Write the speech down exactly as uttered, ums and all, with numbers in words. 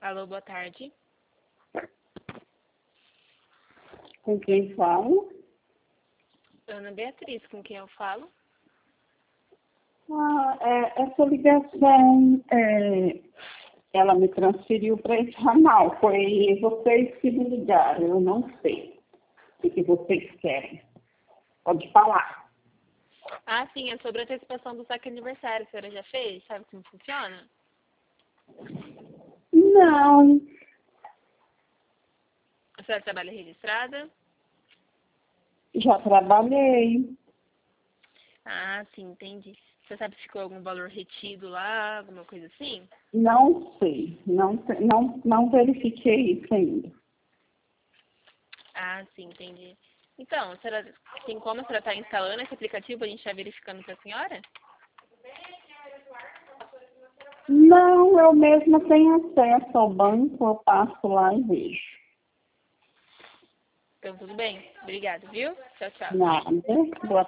Alô, boa tarde. Com quem falo? Ana Beatriz, com quem eu falo? Ah, é, essa ligação, é, ela me transferiu para esse ramal. Foi vocês que me ligaram, eu não sei o que, que vocês querem. Pode falar. Ah, sim, é sobre a antecipação do saque aniversário. A senhora já fez? Sabe como funciona? Não, A senhora trabalha registrada? já trabalhei. Ah, sim, entendi. Você sabe se ficou algum valor retido lá, alguma coisa assim? Não sei, não, sei- não, não verifiquei isso ainda. Ah, sim, entendi. Então, a senhora, tem como a senhora estar instalando esse aplicativo, a gente está verificando para a senhora? Não, eu mesma tenho acesso ao banco, eu passo lá e vejo. Então, tudo bem. Obrigada, viu? Tchau, tchau. Nada. Boa